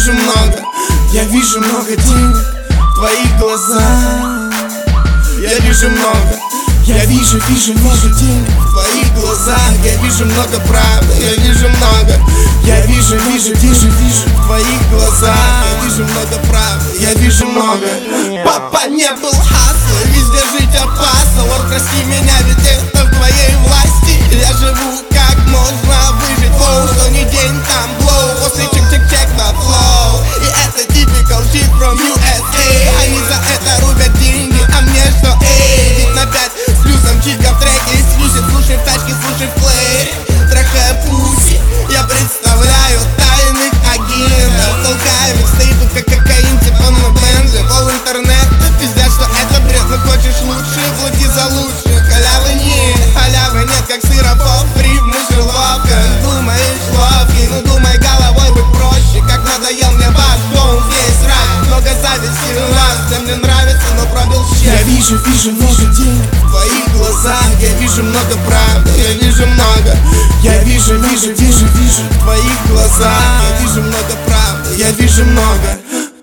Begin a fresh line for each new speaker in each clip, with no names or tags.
вижу много, я вижу много денег в твоих глазах. Я вижу много, я вижу денег в твоих глазах. Я вижу много правды, я вижу много, я вижу в твоих глазах. Я вижу много правды, я вижу много. Папа не был хасла, везде жить опасно. Вот прости меня, ведь это в твоей власти. Я живу как можно выжить, воу, что ни день там блоу. После чек-чек-чек на флоу. И это typical shit from USA. Они за это рубят деньги, а мне что, эй? Ведь на 5 с плюсом читка в треке эксклюзив. Слушай в тачке, слушай в плеере, трахая пути. Я представляю тайных агентов. Толкаю микстейпы, как кокаин, типа на бензе. Пол интернета пиздят, что это бред. Но хочешь лучше, плати за лучше. Халявы нет, как сыропоп. Риф, мысль ловко. Думаешь ловкий, ну думай головой, быть проще. Как надоел мне ваш дом, весь рад. Много зависти у нас, всем мне нравится, но пробил щек. Я вижу много денег в твоих глазах. Я вижу много правды, я вижу много. Я вижу в твоих глазах. Я вижу много правды, я вижу много.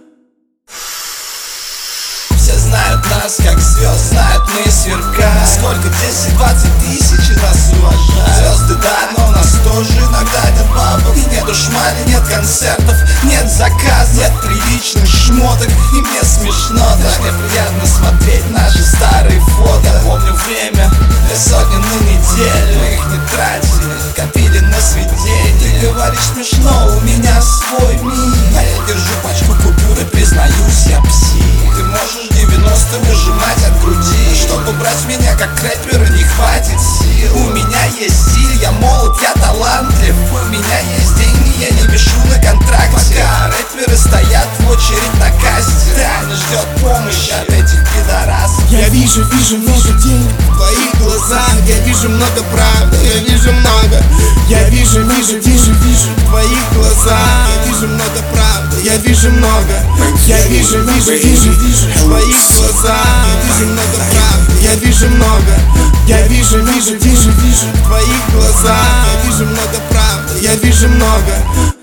Все знают нас, как звезд, знают мы сверкаем. Сколько 10-20 тысяч нас уважают. Звезды, да, но у нас тоже иногда нет бабок. И нет шмали, нет концертов, нет заказов, нет приличных шмоток. И мне смешно, так мне приятно смотреть наши старые фото. Я помню время, 2 сотни на неделю. Мы их не тратили, копили на свидетелей. Ты говоришь смешно, у меня свой мир. А я держу пачку купюр и признаюсь, я псих. Ты можешь 90 выжимать от груди. Чтобы брать меня как рэпера, не хватит сил. У меня есть стиль, я молод, я талантлив. У меня есть деньги, я не пишу на контракте. Пока рэперы стоят в очередь на касте, реально ждет помощи от этих пидорасов.
Я вижу много денег в твоих глазах. Я вижу много правды, я вижу много. Я вижу в твоих глазах. Я вижу много правды, я вижу много. Я вижу в твоих глазах. Я вижу много правды, я вижу много. Я вижу в твоих глазах. Я вижу много правды, я вижу много.